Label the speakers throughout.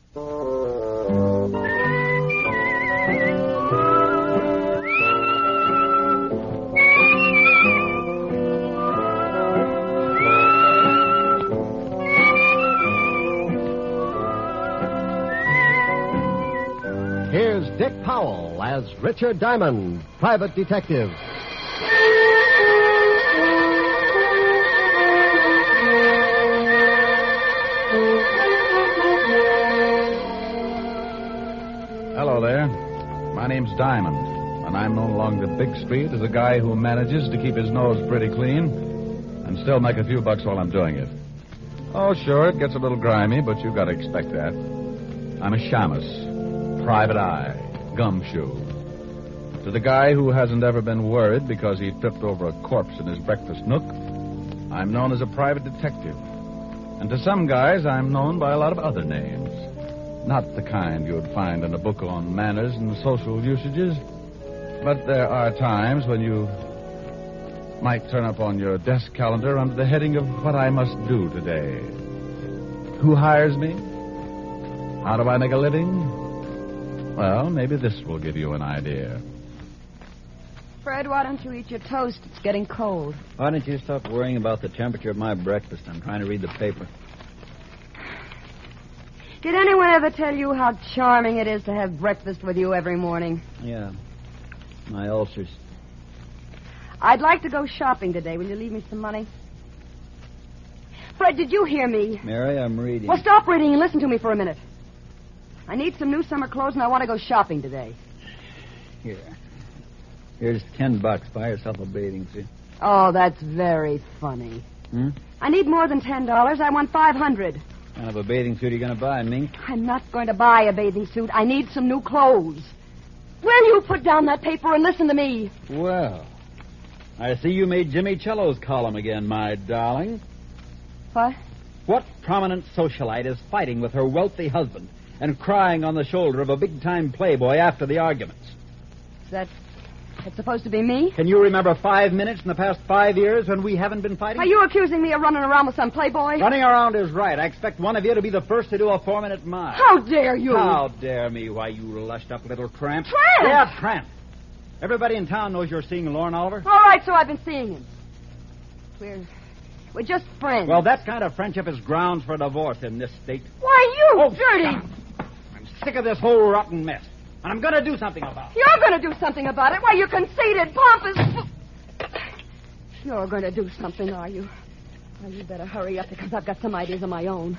Speaker 1: Here's Dick Powell as Richard Diamond, private detective.
Speaker 2: Hello there. My name's Diamond, and I'm known along the big street as a guy who manages to keep his nose pretty clean and still make a few bucks while I'm doing it. Oh, sure, it gets a little grimy, but you've got to expect that. I'm a shamus, private eye, gumshoe. To the guy who hasn't ever been worried because he tripped over a corpse in his breakfast nook, I'm known as a private detective. And to some guys, I'm known by a lot of other names. Not the kind you would find in a book on manners and social usages. But there are times when you might turn up on your desk calendar under the heading of what I must do today. Who hires me? How do I make a living? Well, maybe this will give you an idea.
Speaker 3: Fred, why don't you eat your toast? It's getting cold.
Speaker 4: Why don't you stop worrying about the temperature of my breakfast? I'm trying to read the paper.
Speaker 3: Did anyone ever tell you how charming it is to have breakfast with you every morning?
Speaker 4: Yeah. My ulcers.
Speaker 3: I'd like to go shopping today. Will you leave me some money? Fred, did you hear me?
Speaker 4: Mary, I'm reading.
Speaker 3: Well, stop reading and listen to me for a minute. I need some new summer clothes, and I want to go shopping today.
Speaker 4: Here. Here's $10. Buy yourself a bathing suit.
Speaker 3: Oh, that's very funny. I need more than $10. I want $500.
Speaker 4: What kind of a bathing suit are you going to buy, Mink?
Speaker 3: I'm not going to buy a bathing suit. I need some new clothes. Will you put down that paper and listen to me?
Speaker 4: Well, I see you made Jimmy Cello's column again, my darling.
Speaker 3: What?
Speaker 4: What prominent socialite is fighting with her wealthy husband and crying on the shoulder of a big-time playboy after the arguments?
Speaker 3: That's supposed to be me?
Speaker 4: Can you remember 5 minutes in the past 5 years when we haven't been fighting?
Speaker 3: Are you accusing me of running around with some playboy?
Speaker 4: Running around is right. I expect one of you to be the first to do a 4-minute mile.
Speaker 3: How dare you?
Speaker 4: How dare me? Why, you lushed-up little tramp.
Speaker 3: Tramp?
Speaker 4: Yeah, tramp. Everybody in town knows you're seeing Lorne Oliver.
Speaker 3: All right, so I've been seeing him. We're just friends.
Speaker 4: Well, that kind of friendship is grounds for divorce in this state.
Speaker 3: Why, you dirty...
Speaker 4: I'm sick of this whole rotten mess. And I'm going to do something about it.
Speaker 3: You're going to do something about it? Why, you conceited, pompous... You're going to do something, are you? Well, you better hurry up because I've got some ideas of my own.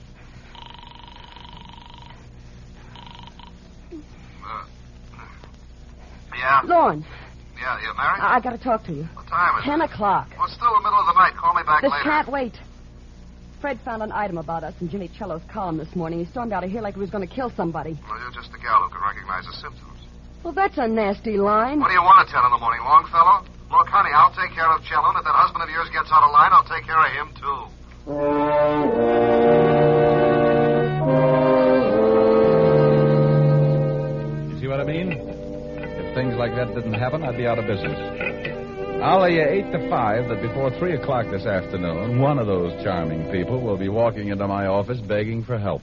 Speaker 5: Yeah?
Speaker 3: Lorne.
Speaker 5: Yeah, you married?
Speaker 3: I got to talk to you.
Speaker 5: What time is
Speaker 3: 10
Speaker 5: it?
Speaker 3: o'clock.
Speaker 5: Well, it's still the middle of the night. Call me back
Speaker 3: This
Speaker 5: later.
Speaker 3: can't wait. Fred found an item about us in Jimmy Cello's column this morning. He stormed out of here like he was going to kill somebody.
Speaker 5: Well, you're just a gal who can recognize the symptoms.
Speaker 3: Well, that's a nasty line.
Speaker 5: What do you want at 10 in the morning, Longfellow? Look, honey, I'll take care of Cello, and if that husband of yours gets out of line, I'll take care of him, too.
Speaker 2: You see what I mean? If things like that didn't happen, I'd be out of business. I'll lay you 8 to 5 that before 3 o'clock this afternoon, one of those charming people will be walking into my office begging for help.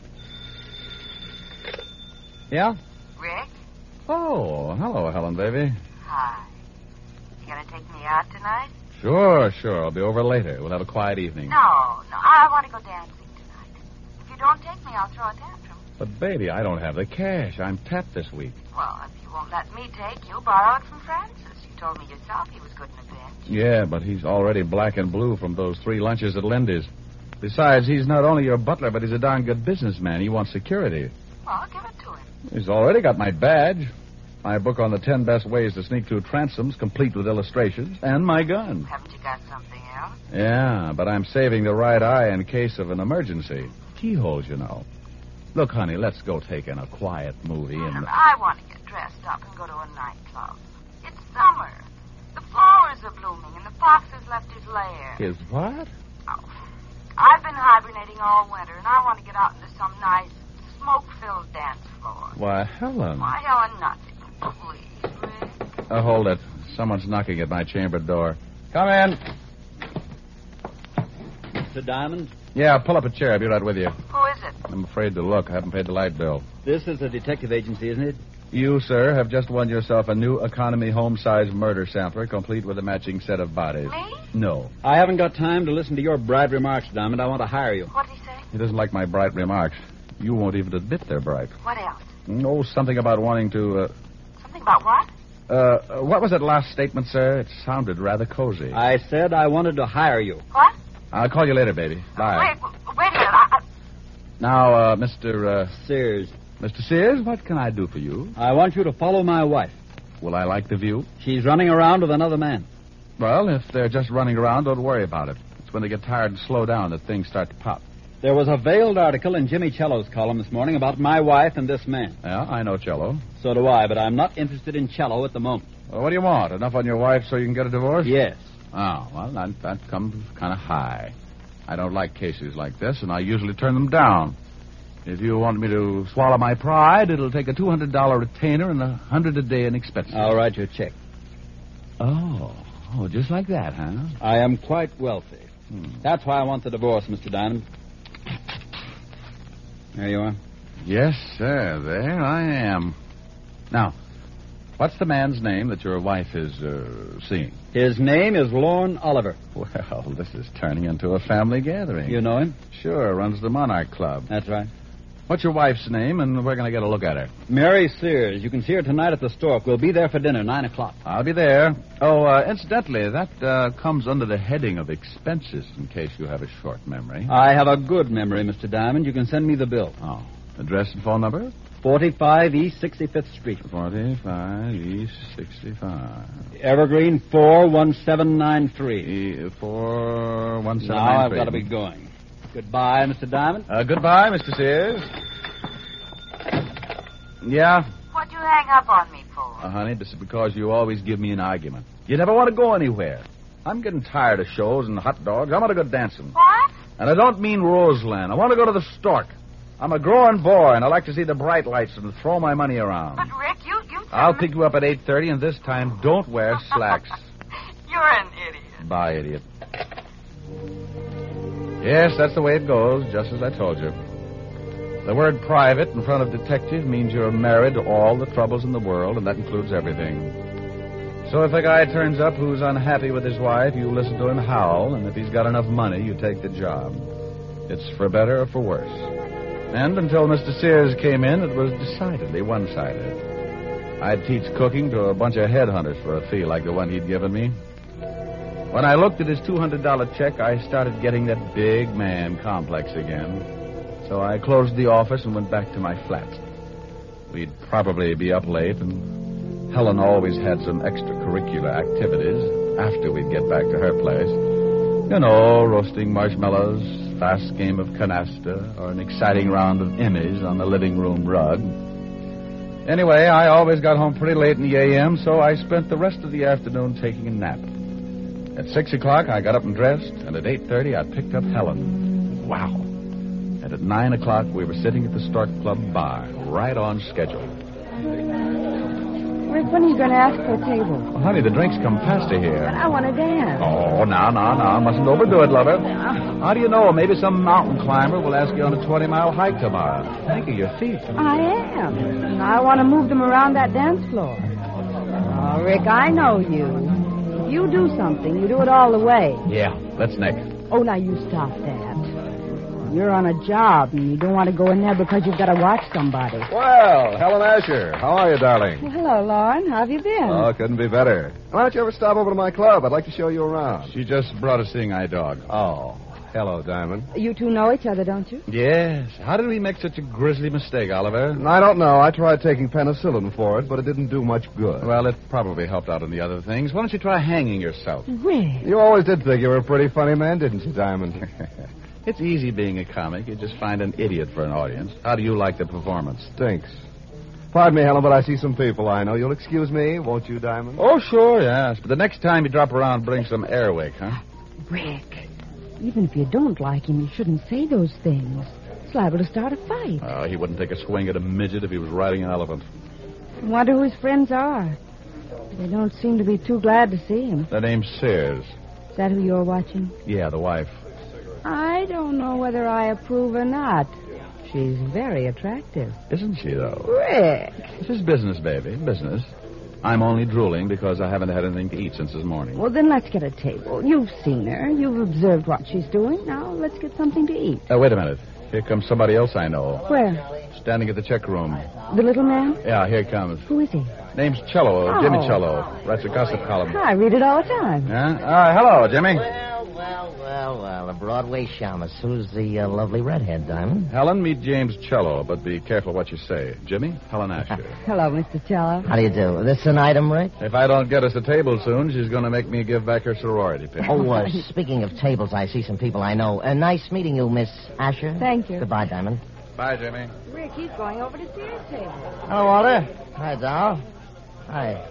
Speaker 2: Yeah?
Speaker 6: Rick?
Speaker 2: Oh, hello, Helen, baby.
Speaker 6: Hi. You gonna take me out tonight?
Speaker 2: Sure. I'll be over later. We'll have a quiet evening.
Speaker 6: No, I want to go dancing tonight. If you don't take me, I'll throw a tantrum.
Speaker 2: But, baby, I don't have the cash. I'm tapped this week.
Speaker 6: Well, if you won't let me take you, borrow it from Francis. You told me yourself he was good in a pinch.
Speaker 2: Yeah, but he's already black and blue from those 3 lunches at Lindy's. Besides, he's not only your butler, but he's a darn good businessman. He wants security.
Speaker 6: Well, give it to him.
Speaker 2: He's already got my badge, my book on the 10 best ways to sneak through transoms, complete with illustrations, and my gun.
Speaker 6: Haven't you got something else?
Speaker 2: Yeah, but I'm saving the right eye in case of an emergency. Keyholes, you know. Look, honey, let's go take in a quiet movie and...
Speaker 6: I want to get dressed up and go to a nightclub. It's summer. The flowers are blooming, and the fox has left his lair.
Speaker 2: His what?
Speaker 6: Oh, I've been hibernating all winter, and I want to get out into some nice, smoke-filled dance floor.
Speaker 2: Why, Helen.
Speaker 6: Why, Helen, nothing. Please, Rick.
Speaker 2: Hold it. Someone's knocking at my chamber door. Come in.
Speaker 4: Mr. Diamond?
Speaker 2: Yeah, pull up a chair. I'll be right with you.
Speaker 6: Who is it?
Speaker 2: I'm afraid to look. I haven't paid the light bill.
Speaker 4: This is a detective agency, isn't it?
Speaker 2: You, sir, have just won yourself a new economy home-size murder sampler, complete with a matching set of bodies.
Speaker 6: Me?
Speaker 2: No.
Speaker 4: I haven't got time to listen to your bright remarks, Diamond. I want to hire you.
Speaker 6: What'd he say?
Speaker 2: He doesn't like my bright remarks. You won't even admit they're bright.
Speaker 6: What else?
Speaker 2: No, something about wanting to,
Speaker 6: Something about what?
Speaker 2: what was that last statement, sir? It sounded rather cozy.
Speaker 4: I said I wanted to hire you.
Speaker 6: What?
Speaker 2: I'll call you later, baby. Bye.
Speaker 6: Wait a minute.
Speaker 2: Now, Mr.
Speaker 4: Sears,
Speaker 2: Mr. Sears, what can I do for you?
Speaker 4: I want you to follow my wife.
Speaker 2: Will I like the view?
Speaker 4: She's running around with another man.
Speaker 2: Well, if they're just running around, don't worry about it. It's when they get tired and slow down that things start to pop.
Speaker 4: There was a veiled article in Jimmy Cello's column this morning about my wife and this man.
Speaker 2: Yeah, I know Cello.
Speaker 4: So do I, but I'm not interested in Cello at the moment.
Speaker 2: Well, what do you want? Enough on your wife so you can get a divorce?
Speaker 4: Yes.
Speaker 2: Oh, well, that comes kind of high. I don't like cases like this, and I usually turn them down. If you want me to swallow my pride, it'll take a $200 retainer and $100 a day in expenses.
Speaker 4: I'll write you a check.
Speaker 2: Oh, just like that, huh?
Speaker 4: I am quite wealthy. That's why I want the divorce, Mr. Diamond. There you are.
Speaker 2: Yes, sir. There I am. Now, what's the man's name that your wife is seeing?
Speaker 4: His name is Lorne Oliver.
Speaker 2: Well, this is turning into a family gathering.
Speaker 4: You know him?
Speaker 2: Sure, runs the Monarch Club.
Speaker 4: That's right.
Speaker 2: What's your wife's name, and we're going to get a look at her?
Speaker 4: Mary Sears. You can see her tonight at the Stork. We'll be there for dinner, 9 o'clock.
Speaker 2: I'll be there. Oh, incidentally, that comes under the heading of expenses, in case you have a short memory.
Speaker 4: I have a good memory, Mr. Diamond. You can send me the bill.
Speaker 2: Oh. Address and phone number?
Speaker 4: 45 East 65th Street.
Speaker 2: 45 East 65.
Speaker 4: Evergreen 41793.
Speaker 2: 41793.
Speaker 4: Now I've got to be going. Goodbye, Mr. Diamond.
Speaker 2: Goodbye, Mr. Sears. Yeah?
Speaker 6: What'd you hang up on me for?
Speaker 2: Honey, this is because you always give me an argument. You never want to go anywhere. I'm getting tired of shows and hot dogs. I want to go dancing.
Speaker 6: What?
Speaker 2: And I don't mean Roseland. I want to go to the Stork. I'm a growing boy, and I like to see the bright lights and throw my money around.
Speaker 6: But, Rick, you
Speaker 2: I'll pick you up at 8:30, and this time, don't wear slacks.
Speaker 6: You're an idiot.
Speaker 2: Bye, idiot. Yes, that's the way it goes, just as I told you. The word private in front of detective means you're married to all the troubles in the world, and that includes everything. So if a guy turns up who's unhappy with his wife, you listen to him howl, and if he's got enough money, you take the job. It's for better or for worse. And until Mr. Sears came in, it was decidedly one-sided. I'd teach cooking to a bunch of headhunters for a fee like the one he'd given me. When I looked at his $200 check, I started getting that big man complex again. So I closed the office and went back to my flat. We'd probably be up late, and Helen always had some extracurricular activities after we'd get back to her place. You know, roasting marshmallows, fast game of canasta, or an exciting round of Emmys on the living room rug. Anyway, I always got home pretty late in the a.m., so I spent the rest of the afternoon taking a nap. At 6 o'clock, I got up and dressed, and at 8:30, I picked up Helen. Wow. And at 9 o'clock, we were sitting at the Stork Club bar, right on schedule.
Speaker 3: Rick, when are you going to ask for a table?
Speaker 2: Well, honey, the drinks come faster here.
Speaker 3: But I want to dance.
Speaker 2: Oh, now. Mustn't overdo it, lover. How do you know? Maybe some mountain climber will ask you on a 20-mile hike tomorrow. Think of your feet.
Speaker 3: I am. And I want to move them around that dance floor. Oh, Rick, I know you. If you do something, you do it all the way.
Speaker 2: Yeah, that's Nick.
Speaker 3: Oh, now you stop that. You're on a job, and you don't want to go in there because you've got to watch somebody.
Speaker 5: Well, Helen Asher, how are you, darling?
Speaker 3: Well, hello, Lauren. How have you been?
Speaker 5: Oh, couldn't be better. Why don't you ever stop over to my club? I'd like to show you around.
Speaker 2: She just brought a seeing eye dog.
Speaker 5: Oh, hello, Diamond.
Speaker 3: You two know each other, don't you?
Speaker 2: Yes. How did we make such a grisly mistake, Oliver?
Speaker 5: I don't know. I tried taking penicillin for it, but it didn't do much good.
Speaker 2: Well, it probably helped out in the other things. Why don't you try hanging yourself?
Speaker 3: Rick.
Speaker 5: You always did think you were a pretty funny man, didn't you, Diamond?
Speaker 2: It's easy being a comic. You just find an idiot for an audience. How do you like the performance?
Speaker 5: Stinks. Pardon me, Helen, but I see some people I know. You'll excuse me, won't you, Diamond?
Speaker 2: Oh, sure, yes. But the next time you drop around, bring some airwick, huh?
Speaker 3: Rick, even if you don't like him, you shouldn't say those things. It's liable to start a fight.
Speaker 2: Oh, he wouldn't take a swing at a midget if he was riding an elephant.
Speaker 3: I wonder who his friends are. They don't seem to be too glad to see him.
Speaker 2: Their name's Sears.
Speaker 3: Is that who you're watching?
Speaker 2: Yeah, the wife.
Speaker 3: I don't know whether I approve or not.
Speaker 7: she's very attractive.
Speaker 2: Isn't she, though?
Speaker 7: Rick.
Speaker 2: This is business, baby. Business. I'm only drooling because I haven't had anything to eat since this morning.
Speaker 7: Well, then let's get a table. You've seen her. You've observed what she's doing. Now let's get something to eat.
Speaker 2: Wait a minute. Here comes somebody else I know.
Speaker 7: Where?
Speaker 2: Standing at the check room.
Speaker 7: The little man?
Speaker 2: Yeah, here he comes.
Speaker 7: Who is he?
Speaker 2: Name's Cello,
Speaker 7: Oh.
Speaker 2: Jimmy Cello. Writes a gossip column.
Speaker 7: I read it all the time.
Speaker 2: Yeah? Hello, Jimmy.
Speaker 8: Well, a Broadway shamus. Who's the lovely redhead, Diamond?
Speaker 2: Helen, meet James Cello, but be careful what you say. Jimmy, Helen Asher.
Speaker 7: Hello, Mr. Cello.
Speaker 8: How do you do? This an item, Rick?
Speaker 2: If I don't get us a table soon, she's going to make me give back her sorority pin.
Speaker 8: Oh, speaking of tables, I see some people I know. Nice meeting you, Miss Asher.
Speaker 7: Thank you.
Speaker 8: Goodbye, Diamond.
Speaker 2: Bye, Jimmy.
Speaker 7: Rick, he's going over to Sears' table.
Speaker 8: Hello, Walter. Hi, Doll. Hi.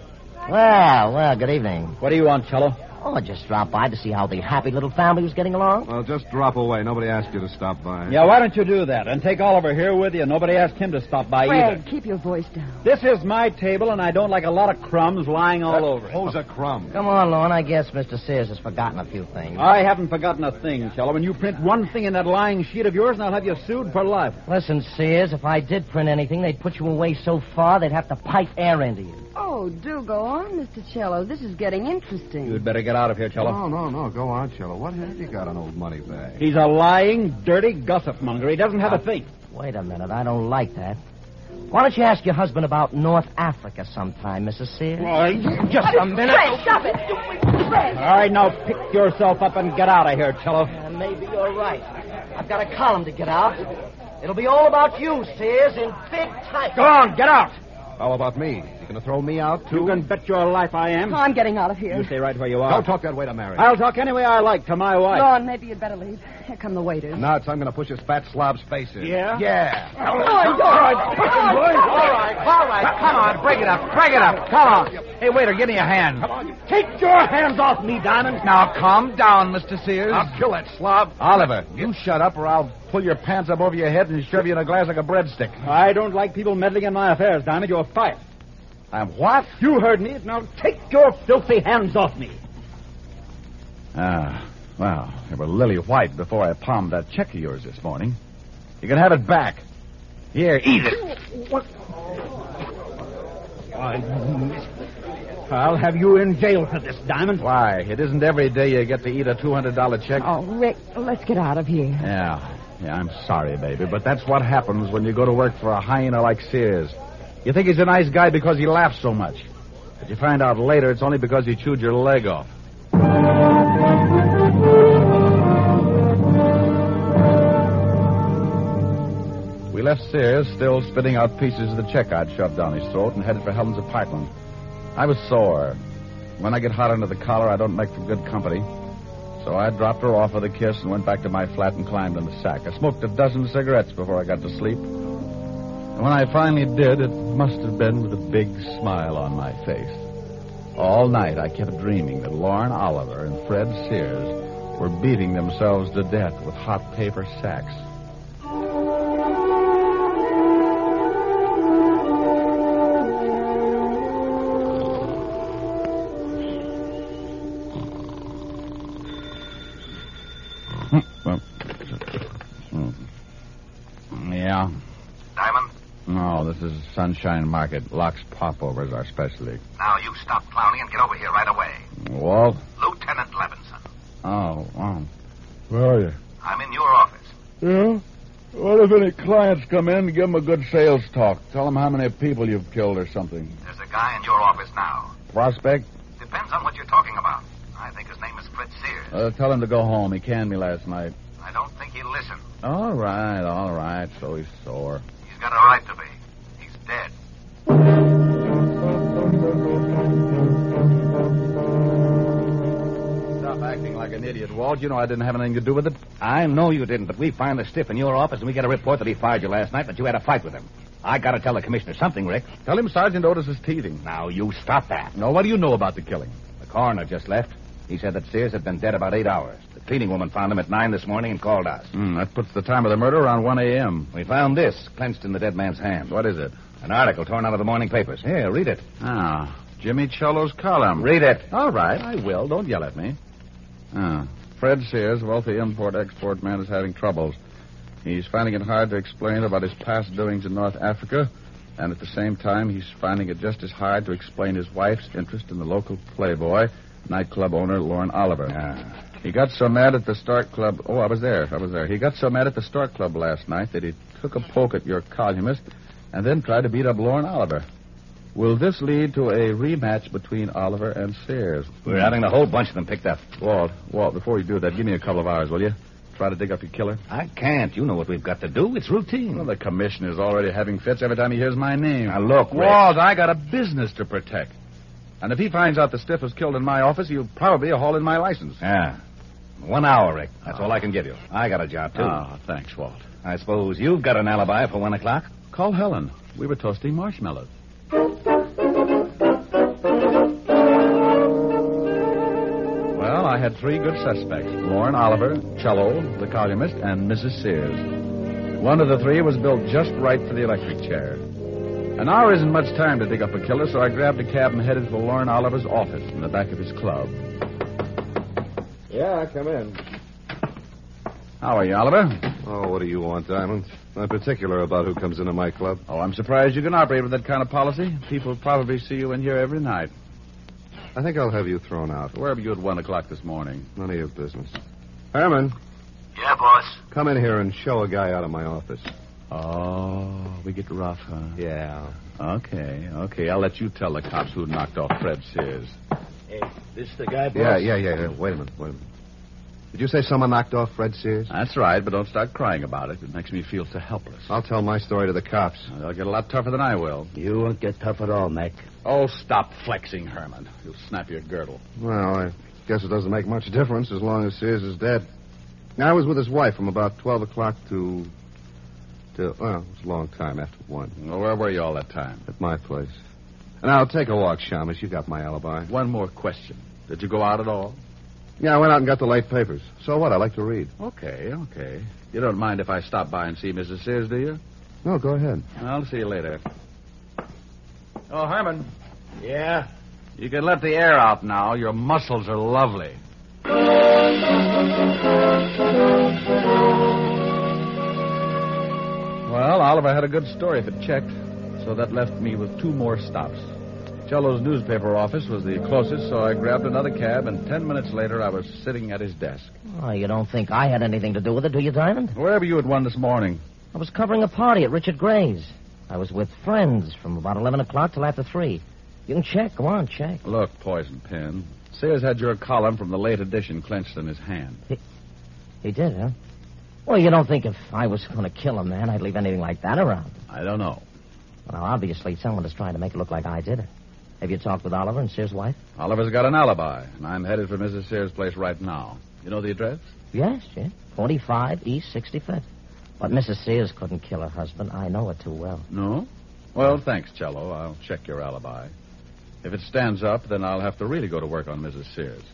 Speaker 8: Well, good evening.
Speaker 4: What do you want, Cello?
Speaker 8: Oh, I just dropped by to see how the happy little family was getting along.
Speaker 5: Well, just drop away. Nobody asked you to stop by.
Speaker 4: Yeah, why don't you do that? And take Oliver here with you. Nobody asked him to stop by
Speaker 3: Fred,
Speaker 4: either.
Speaker 3: keep your voice down.
Speaker 4: This is my table, and I don't like a lot of crumbs lying all over it.
Speaker 5: Who's a crumb?
Speaker 8: Come on, Lorne. I guess Mr. Sears has forgotten a few things.
Speaker 4: I haven't forgotten a thing, Cello. When you print one thing in that lying sheet of yours, and I'll have you sued for life.
Speaker 8: Listen, Sears, if I did print anything, they'd put you away so far they'd have to pipe air into you.
Speaker 3: Oh, do go on, Mr. Cello. This is getting interesting.
Speaker 4: You'd better get out of here, Cello.
Speaker 5: No. Go on, Cello. What have you got on old Moneybag?
Speaker 4: He's a lying, dirty gossip monger. He doesn't have a thing.
Speaker 8: Wait a minute. I don't like that. Why don't you ask your husband about North Africa sometime, Mrs. Sears?
Speaker 4: Just a minute.
Speaker 3: Fred, stop it. Fred.
Speaker 4: All right, now pick yourself up and get out of here, Cello.
Speaker 8: Maybe you're right. I've got a column to get out. It'll be all about you, Sears, in big type.
Speaker 4: Go on, get out.
Speaker 5: How about me? You going to throw me out, too?
Speaker 4: You can bet your life I am.
Speaker 3: I'm getting out of here.
Speaker 4: You stay right where you are.
Speaker 5: Don't talk that way to Mary.
Speaker 4: I'll talk any way I like to my wife.
Speaker 3: Lorne, maybe you'd better leave. Here come the waiters.
Speaker 5: Nuts, I'm going to push his fat slob's face in.
Speaker 4: Yeah?
Speaker 5: Yeah.
Speaker 3: All right.
Speaker 2: Come on, break it up. Come on. Hey, waiter, give me a hand.
Speaker 4: Take your hands off me, Diamond.
Speaker 2: Now, calm down, Mr. Sears.
Speaker 5: I'll kill that slob.
Speaker 2: Oliver, you shut up or I'll pull your pants up over your head and shove you in a glass like a breadstick.
Speaker 4: I don't like people meddling in my affairs, Diamond. You're fired.
Speaker 2: I'm what?
Speaker 4: You heard me. Now take your filthy hands off me.
Speaker 2: Well, they were lily white before I palmed that check of yours this morning. You can have it back. Here, eat it.
Speaker 4: What? I'll have you in jail for this, Diamond.
Speaker 2: Why? It isn't every day you get to eat a $200 check.
Speaker 3: Oh, Rick, let's get out of here.
Speaker 2: Yeah, I'm sorry, baby, but that's what happens when you go to work for a hyena like Sears. You think he's a nice guy because he laughs so much. But you find out later it's only because he chewed your leg off. We left Sears still spitting out pieces of the check I'd shoved down his throat and headed for Helen's apartment. I was sore. When I get hot under the collar, I don't make for good company. So I dropped her off with a kiss and went back to my flat and climbed in the sack. I smoked a dozen cigarettes before I got to sleep. And when I finally did, it must have been with a big smile on my face. All night I kept dreaming that Lorne Oliver and Fred Sears were beating themselves to death with hot paper sacks. Yeah.
Speaker 5: Diamond,
Speaker 2: No, this is Sunshine Market. Locks Popovers, our specialty.
Speaker 5: now you stop clowning and get over here right away.
Speaker 2: Walt?
Speaker 5: Lieutenant Levinson.
Speaker 2: Oh. Where are you?
Speaker 5: I'm in your office.
Speaker 2: Yeah? What if any clients come in, give them a good sales talk. Tell them how many people you've killed or something.
Speaker 5: There's a guy in your office now.
Speaker 2: Prospect?
Speaker 5: Depends on what you're talking about. I think his name is Fred Sears.
Speaker 2: Tell him to go home. He canned me last night.
Speaker 5: I don't think he'll listen.
Speaker 2: All right. So he's sore.
Speaker 5: He's got a right to be. He's dead.
Speaker 2: Stop acting like an idiot, Walt. You know I didn't have anything to do with it.
Speaker 9: I know you didn't, but we find the stiff in your office, and we get a report that he fired you last night, that you had a fight with him. I got to tell the commissioner something, Rick.
Speaker 2: Tell him Sergeant Otis is teething.
Speaker 9: Now, you stop that.
Speaker 2: No, what do you know about the killing?
Speaker 9: The coroner just left. He said that Sears had been dead about 8 hours. The cleaning woman found him at 9 this morning and called us.
Speaker 2: That puts the time of the murder around 1 a.m.
Speaker 9: We found this clenched in the dead man's hand.
Speaker 2: What is it?
Speaker 9: An article torn out of the morning papers. Here, read it.
Speaker 2: Jimmy Cello's column.
Speaker 9: Read it.
Speaker 2: All right, I will. Don't yell at me. Fred Sears, wealthy import-export man, is having troubles. He's finding it hard to explain about his past doings in North Africa, and at the same time, he's finding it just as hard to explain his wife's interest in the local playboy, nightclub owner Lorne Oliver. He got so mad at the Stork Club... Oh, I was there. He got so mad at the Stork Club last night that he took a poke at your columnist and then tried to beat up Lorne Oliver. Will this lead to a rematch between Oliver and Sears?
Speaker 9: We're having a whole bunch of them picked up.
Speaker 2: Walt, before you do that, give me a couple of hours, will you? Try to dig up your killer.
Speaker 9: I can't. You know what we've got to do. It's routine.
Speaker 2: Well, the commissioner's already having fits every time he hears my name.
Speaker 9: Now, look, Rick.
Speaker 2: Walt, I got a business to protect. And if he finds out the stiff was killed in my office, he'll probably haul in my license.
Speaker 9: Yeah. 1 hour, Rick. That's all I can give you. I got a job, too.
Speaker 2: Oh, thanks, Walt.
Speaker 9: I suppose you've got an alibi for 1 o'clock?
Speaker 2: Call Helen. We were toasting marshmallows. Well, I had 3 good suspects. Lorne Oliver, Cello, the columnist, and Mrs. Sears. One of the 3 was built just right for the electric chair. An hour isn't much time to dig up a killer, so I grabbed a cab and headed for Lorne Oliver's office in the back of his club.
Speaker 10: Yeah, come in.
Speaker 2: How are you, Oliver?
Speaker 10: Oh, what do you want, Diamond? I'm particular about who comes into my club.
Speaker 2: Oh, I'm surprised you can operate with that kind of policy. People probably see you in here every night.
Speaker 10: I think I'll have you thrown out.
Speaker 2: Where were you at 1 o'clock this morning?
Speaker 10: None of your business. Herman.
Speaker 5: Yeah, boss.
Speaker 10: Come in here and show a guy out of my office.
Speaker 2: Oh, we get rough, huh?
Speaker 10: Yeah.
Speaker 2: Okay. I'll let you tell the cops who knocked off Fred Sears.
Speaker 8: Hey, this the guy, boss?
Speaker 10: Yeah. Wait a minute. Did you say someone knocked off Fred Sears?
Speaker 2: That's right, but don't start crying about it. It makes me feel so helpless.
Speaker 10: I'll tell my story to the cops.
Speaker 2: They'll get a lot tougher than I will.
Speaker 8: You won't get tough at all, Mac.
Speaker 2: Oh, stop flexing, Herman. You'll snap your girdle.
Speaker 10: Well, I guess it doesn't make much difference as long as Sears is dead. I was with his wife from about 12 o'clock to well, it was a long time after 1.
Speaker 2: Well, where were you all that time?
Speaker 10: At my place. Now, take a walk, Shamus. You got my alibi.
Speaker 2: One more question. Did you go out at all?
Speaker 10: Yeah, I went out and got the late papers. So what? I like to read.
Speaker 2: Okay. You don't mind if I stop by and see Mrs. Sears, do you?
Speaker 10: No, go ahead.
Speaker 2: I'll see you later. Oh, Herman.
Speaker 8: Yeah?
Speaker 2: You can let the air out now. Your muscles are lovely. Well, Oliver had a good story if it checked, so that left me with 2 more stops. Cello's newspaper office was the closest, so I grabbed another cab, and 10 minutes later I was sitting at his desk.
Speaker 11: Oh, you don't think I had anything to do with it, do you, Diamond?
Speaker 2: Where were you at 1 this morning?
Speaker 11: I was covering a party at Richard Gray's. I was with friends from about 11 o'clock till after 3. You can check. Go on, check.
Speaker 2: Look, Poison Pen. Sears had your column from the late edition clenched in his hand.
Speaker 11: He did, huh? Well, you don't think if I was going to kill a man, I'd leave anything like that around?
Speaker 2: I don't know.
Speaker 11: Well, obviously, someone is trying to make it look like I did it. Have you talked with Oliver and Sears' wife?
Speaker 2: Oliver's got an alibi, and I'm headed for Mrs. Sears' place right now. You know the address?
Speaker 11: Yes. 45 East 65th. But Mrs. Sears couldn't kill her husband. I know it too well.
Speaker 2: No? Well, thanks, Cello. I'll check your alibi. If it stands up, then I'll have to really go to work on Mrs. Sears.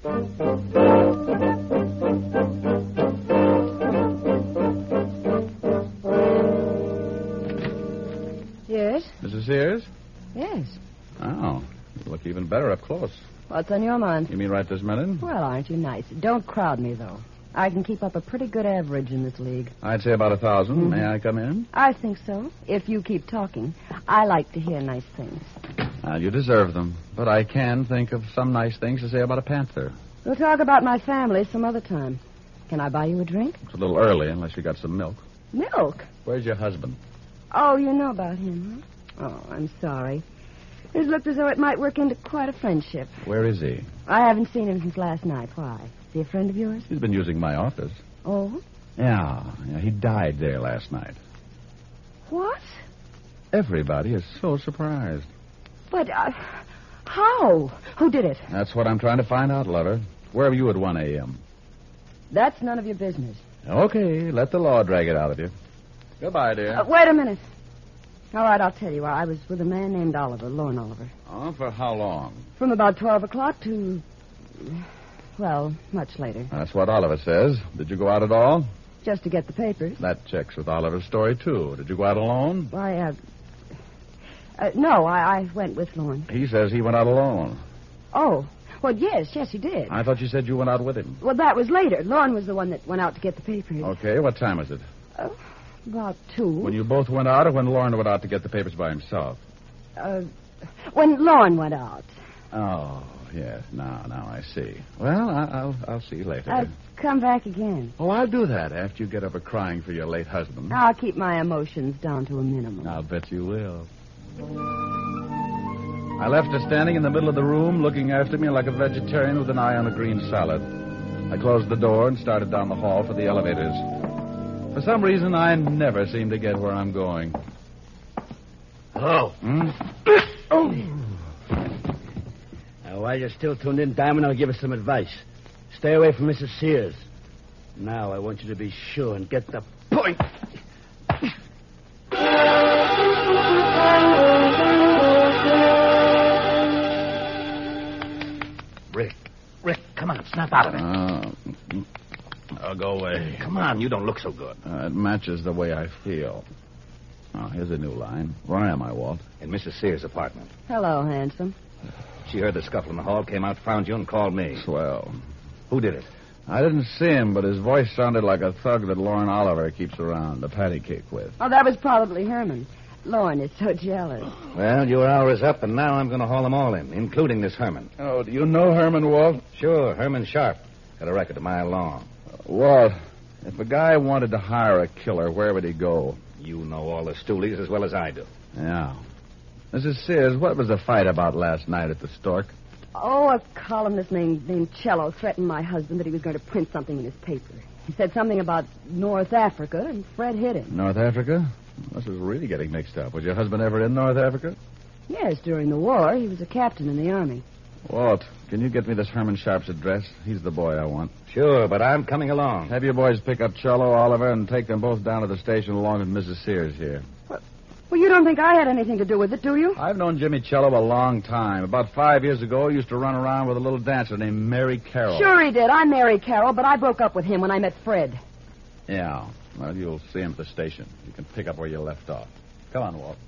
Speaker 3: Yes?
Speaker 2: Mrs. Sears?
Speaker 3: Yes.
Speaker 2: Oh, you look even better up close.
Speaker 3: What's on your mind?
Speaker 2: You mean right this minute?
Speaker 3: Well, aren't you nice? Don't crowd me, though. I can keep up a pretty good average in this league.
Speaker 2: I'd say about 1,000. Mm-hmm. May I come in?
Speaker 3: I think so, if you keep talking. I like to hear nice things.
Speaker 2: You deserve them. But I can think of some nice things to say about a panther.
Speaker 3: We'll talk about my family some other time. Can I buy you a drink?
Speaker 2: It's a little early, unless you got some milk.
Speaker 3: Milk?
Speaker 2: Where's your husband?
Speaker 3: Oh, you know about him, huh? Oh, I'm sorry. It looked as though it might work into quite a friendship.
Speaker 2: Where is he?
Speaker 3: I haven't seen him since last night. Why? Is he a friend of yours?
Speaker 2: He's been using my office.
Speaker 3: Oh?
Speaker 2: Yeah, he died there last night.
Speaker 3: What?
Speaker 2: Everybody is so surprised.
Speaker 3: But, how? Who did it?
Speaker 2: That's what I'm trying to find out, lover. Where were you at 1 a.m.?
Speaker 3: That's none of your business.
Speaker 2: Okay, let the law drag it out of you. Goodbye, dear.
Speaker 3: Wait a minute. All right, I'll tell you. I was with a man named Oliver, Lorne Oliver.
Speaker 2: Oh, for how long?
Speaker 3: From about 12 o'clock to, well, much later.
Speaker 2: That's what Oliver says. Did you go out at all?
Speaker 3: Just to get the papers.
Speaker 2: That checks with Oliver's story, too. Did you go out alone?
Speaker 3: Why, no, I went with Lorne.
Speaker 2: He says he went out alone.
Speaker 3: Oh, well, yes, he did.
Speaker 2: I thought you said you went out with him.
Speaker 3: Well, that was later. Lorne was the one that went out to get the papers.
Speaker 2: Okay, what time was it?
Speaker 7: About 2.
Speaker 2: When you both went out or when Lorne went out to get the papers by himself?
Speaker 7: When Lorne went out.
Speaker 2: Oh, yes. Now I see. Well, I'll see you later.
Speaker 7: Come back again.
Speaker 2: Oh, I'll do that after you get over crying for your late husband.
Speaker 7: I'll keep my emotions down to a minimum.
Speaker 2: I'll bet you will. I left her standing in the middle of the room, looking after me like a vegetarian with an eye on a green salad. I closed the door and started down the hall for the elevators. For some reason, I never seem to get where I'm going.
Speaker 8: Hello.
Speaker 2: Oh.
Speaker 8: Now, while you're still tuned in, Diamond, I'll give us some advice. Stay away from Mrs. Sears. Now, I want you to be sure and get the point.
Speaker 9: Rick, come on, snap out of it.
Speaker 2: I'll go away.
Speaker 9: Come on, you don't look so good.
Speaker 2: It matches the way I feel. Oh, here's a new line. Where am I, Walt?
Speaker 9: In Mrs. Sears' apartment.
Speaker 7: Hello, handsome.
Speaker 9: She heard the scuffle in the hall, came out, found you, and called me.
Speaker 2: Swell.
Speaker 9: Who did it?
Speaker 2: I didn't see him, but his voice sounded like a thug that Lorne Oliver keeps around to patty cake with.
Speaker 7: Oh, that was probably Herman. Lorne is so jealous.
Speaker 9: Well, your hour is up, and now I'm going to haul them all in, including this Herman.
Speaker 2: Oh, do you know Herman, Walt?
Speaker 9: Sure, Herman Sharp. Got a record a mile long.
Speaker 2: Walt, if a guy wanted to hire a killer, where would he go?
Speaker 9: You know all the stoolies as well as I do.
Speaker 2: Yeah. Mrs. Sears, what was the fight about last night at the Stork?
Speaker 7: Oh, a columnist named Cello threatened my husband that he was going to print something in his paper. He said something about North Africa, and Fred hit him.
Speaker 2: North Africa? This is really getting mixed up. Was your husband ever in North Africa?
Speaker 7: Yes, during the war. He was a captain in the Army.
Speaker 2: Walt, can you get me this Herman Sharp's address? He's the boy I want.
Speaker 9: Sure, but I'm coming along.
Speaker 2: Have your boys pick up Cello, Oliver, and take them both down to the station along with Mrs. Sears here.
Speaker 7: Well, you don't think I had anything to do with it, do you?
Speaker 2: I've known Jimmy Cello a long time. About 5 years ago, he used to run around with a little dancer named Mary Carroll.
Speaker 7: Sure he did. I'm Mary Carroll, but I broke up with him when I met Fred.
Speaker 2: Yeah. Well, you'll see him at the station. You can pick up where you left off. Come on, Walt.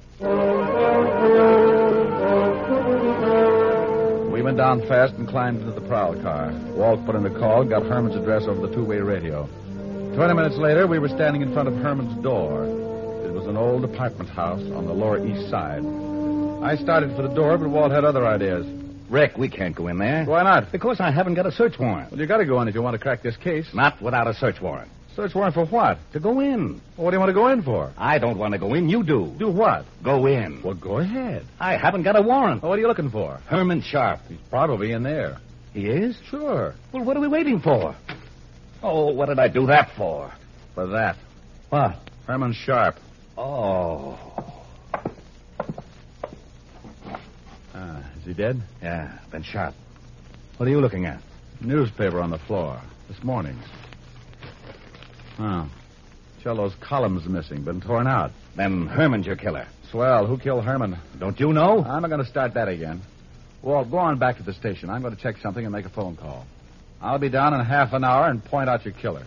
Speaker 2: We went down fast and climbed into the prowl car. Walt put in a call and got Herman's address over the two-way radio. 20 minutes later, we were standing in front of Herman's door. It was an old apartment house on the Lower East Side. I started for the door, but Walt had other ideas.
Speaker 9: Rick, we can't go in there.
Speaker 2: Why not?
Speaker 9: Because I haven't got a search warrant.
Speaker 2: Well, you got to go in if you want to crack this case.
Speaker 9: Not without a search warrant.
Speaker 2: Search warrant for what?
Speaker 9: To go in.
Speaker 2: Well, what do you want to go in for?
Speaker 9: I don't want to go in. You do.
Speaker 2: Do what?
Speaker 9: Go in.
Speaker 2: Well, go ahead.
Speaker 9: I haven't got a warrant.
Speaker 2: Well, what are you looking for?
Speaker 9: Herman Sharp.
Speaker 2: He's probably in there.
Speaker 9: He is?
Speaker 2: Sure.
Speaker 9: Well, what are we waiting for? Oh, what did I do that for?
Speaker 2: For that.
Speaker 9: What?
Speaker 2: Herman Sharp.
Speaker 9: Oh.
Speaker 2: Is he dead?
Speaker 9: Yeah, been shot. What are you looking at?
Speaker 2: Newspaper on the floor. This morning's. Oh. Cello's column's missing. Been torn out.
Speaker 9: Then Herman's your killer.
Speaker 2: Swell. Who killed Herman?
Speaker 9: Don't you know?
Speaker 2: I'm not going to start that again. Walt, go on back to the station. I'm going to check something and make a phone call. I'll be down in half an hour and point out your killer.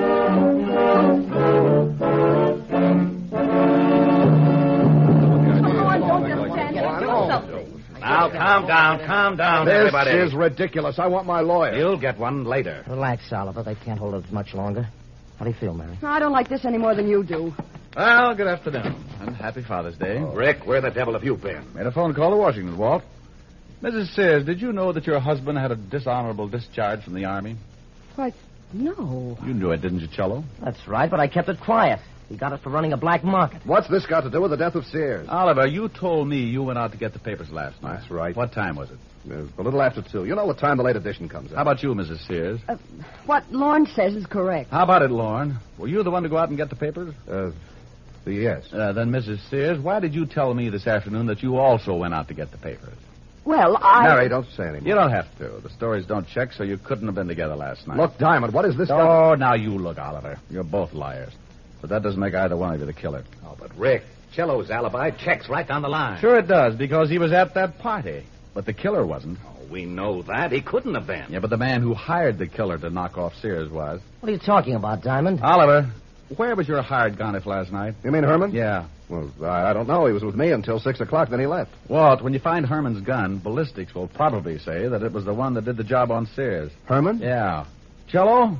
Speaker 9: Now, calm down, everybody.
Speaker 10: This is ridiculous. I want my lawyer.
Speaker 9: You'll get one later.
Speaker 11: Relax, Oliver. They can't hold it much longer. How do you feel, Mary?
Speaker 7: I don't like this any more than you do.
Speaker 2: Well, good afternoon. And happy Father's Day.
Speaker 9: Rick, where the devil have you been?
Speaker 2: Made a phone call to Washington, Walt. Mrs. Sears, did you know that your husband had a dishonorable discharge from the Army?
Speaker 7: Why, no.
Speaker 2: You knew it, didn't you, Cello?
Speaker 11: That's right, but I kept it quiet. He got it for running a black market.
Speaker 10: What's this got to do with the death of Sears?
Speaker 2: Oliver, you told me you went out to get the papers last night.
Speaker 10: That's right.
Speaker 2: What time was it?
Speaker 10: A little after 2. You know what time the late edition comes out.
Speaker 2: How about you, Mrs. Sears?
Speaker 7: What Lorne says is correct.
Speaker 2: How about it, Lorne? Were you the one to go out and get the papers?
Speaker 10: Yes.
Speaker 2: Then, Mrs. Sears, why did you tell me this afternoon that you also went out to get the papers?
Speaker 7: Well,
Speaker 10: Mary, don't say anything.
Speaker 2: You don't have to. The stories don't check, so you couldn't have been together last night.
Speaker 10: Look, Diamond, what is this?
Speaker 2: Oh, now you look, Oliver. You're both liars. But that doesn't make either one of you the killer.
Speaker 9: Oh, but Rick, Cello's alibi checks right down the line.
Speaker 2: Sure it does, because he was at that party. But the killer wasn't.
Speaker 9: Oh, we know that. He couldn't have been.
Speaker 2: Yeah, but the man who hired the killer to knock off Sears was.
Speaker 11: What are you talking about, Diamond?
Speaker 2: Oliver, where was your hired gun if last night?
Speaker 10: You mean Herman?
Speaker 2: Yeah.
Speaker 10: Well, I don't know. He was with me until 6 o'clock, then he left.
Speaker 2: Walt, when you find Herman's gun, ballistics will probably say that it was the one that did the job on Sears.
Speaker 10: Herman?
Speaker 2: Yeah. Cello,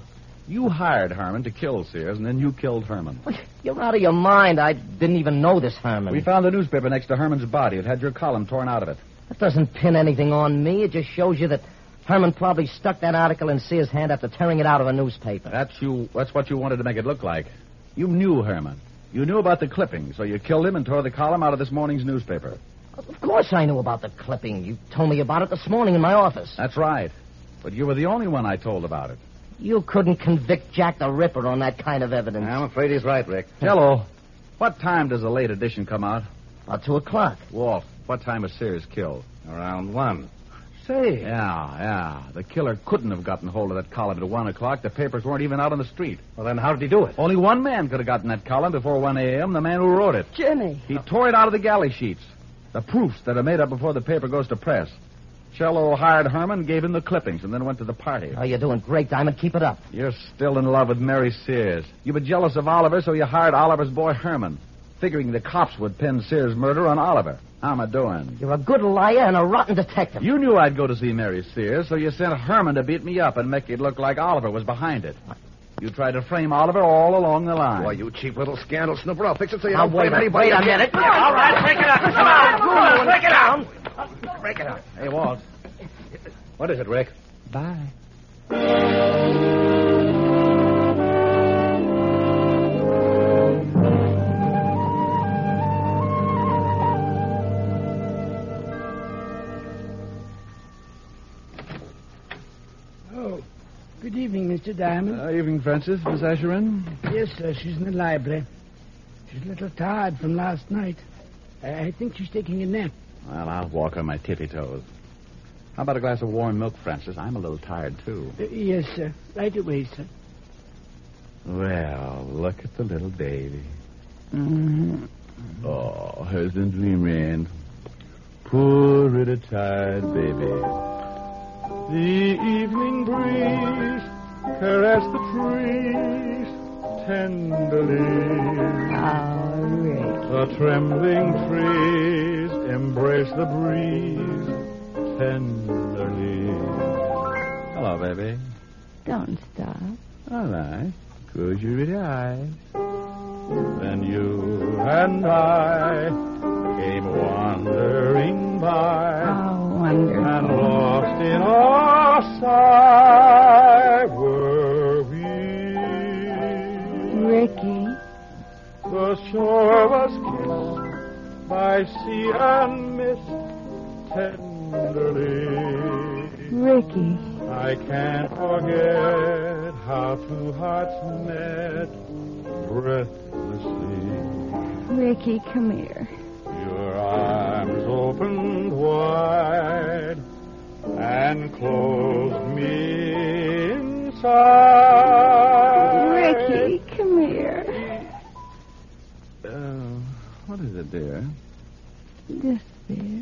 Speaker 2: You hired Herman to kill Sears, and then you killed Herman.
Speaker 11: You're out of your mind. I didn't even know this Herman.
Speaker 2: We found the newspaper next to Herman's body. It had your column torn out of it.
Speaker 11: That doesn't pin anything on me. It just shows you that Herman probably stuck that article in Sears' hand after tearing it out of a newspaper.
Speaker 2: That's what you wanted to make it look like. You knew Herman. You knew about the clipping, so you killed him and tore the column out of this morning's newspaper.
Speaker 11: Of course I knew about the clipping. You told me about it this morning in my office.
Speaker 2: That's right. But you were the only one I told about it.
Speaker 11: You couldn't convict Jack the Ripper on that kind of evidence.
Speaker 9: I'm afraid he's right, Rick.
Speaker 2: Hello. What time does the late edition come out?
Speaker 11: About 2 o'clock.
Speaker 2: Walt, what time was Sears killed?
Speaker 9: Around 1.
Speaker 8: Say.
Speaker 2: Yeah. The killer couldn't have gotten hold of that column at 1 o'clock. The papers weren't even out on the street.
Speaker 9: Well, then how did he do it?
Speaker 2: Only one man could have gotten that column before 1 a.m., the man who wrote it.
Speaker 7: Jimmy.
Speaker 2: He tore it out of the galley sheets. The proofs that are made up before the paper goes to press. Cello hired Herman, gave him the clippings, and then went to the party.
Speaker 11: Oh, you're doing great, Diamond. Keep it up.
Speaker 2: You're still in love with Mary Sears. You were jealous of Oliver, so you hired Oliver's boy Herman, figuring the cops would pin Sears' murder on Oliver. How am I doing?
Speaker 11: You're a good liar and a rotten detective.
Speaker 2: You knew I'd go to see Mary Sears, so you sent Herman to beat me up and make it look like Oliver was behind it. You tried to frame Oliver all along the line.
Speaker 9: Boy, you cheap little scandal snooper. I'll fix it so you
Speaker 11: Now,
Speaker 9: don't blame anybody.
Speaker 11: Wait a minute.
Speaker 9: Yeah, all right, break it up. Come on, break it up. Break it up. Hey, Walt. What is it, Rick?
Speaker 11: Bye.
Speaker 12: Oh, good evening, Mr. Diamond.
Speaker 2: Evening, Francis. Miss Asherin?
Speaker 12: Yes, sir. She's in the library. She's a little tired from last night. I think she's taking a nap.
Speaker 2: Well, I'll walk on my tippy toes. How about a glass of warm milk, Francis? I'm a little tired, too.
Speaker 12: Yes, sir. Right away, sir.
Speaker 2: Well, look at the little baby.
Speaker 12: Mm-hmm.
Speaker 2: Oh, hers in dreamland. Poor little tired baby. The evening breeze caress the trees tenderly.
Speaker 12: Oh, Rick.
Speaker 2: The trembling trees embrace the breeze tenderly. Hello, baby.
Speaker 12: Don't stop.
Speaker 2: All right. Close your pretty eyes. Then you and I came wandering by.
Speaker 12: Oh, wonderful.
Speaker 2: And lost in our sigh were we.
Speaker 12: Ricky.
Speaker 2: The shore was kissed by sea and mist tenderly.
Speaker 12: Ricky.
Speaker 2: I can't forget how two hearts met breathlessly.
Speaker 12: Ricky, come here.
Speaker 2: Your arms opened wide and closed me inside.
Speaker 12: Ricky, come here.
Speaker 2: What is it, dear?
Speaker 12: This is.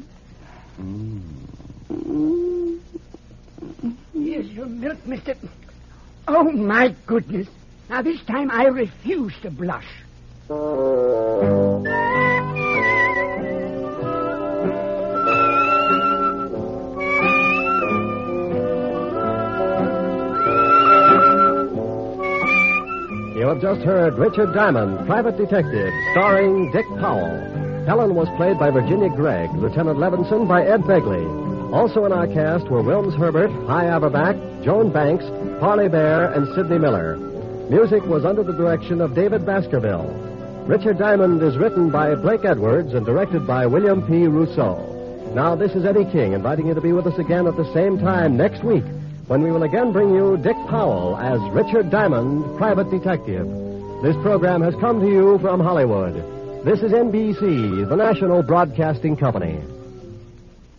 Speaker 12: Here's your milk, mister. Oh, my goodness. Now, this time I refuse to blush.
Speaker 1: You have just heard Richard Diamond, Private Detective, starring Dick Powell. Helen was played by Virginia Gregg, Lieutenant Levinson by Ed Begley. Also in our cast were Wilms Herbert, Hy Averback, Joan Banks, Parley Bear, and Sidney Miller. Music was under the direction of David Baskerville. Richard Diamond is written by Blake Edwards and directed by William P. Rousseau. Now, this is Eddie King inviting you to be with us again at the same time next week when we will again bring you Dick Powell as Richard Diamond, Private Detective. This program has come to you from Hollywood. This is NBC, the national broadcasting company.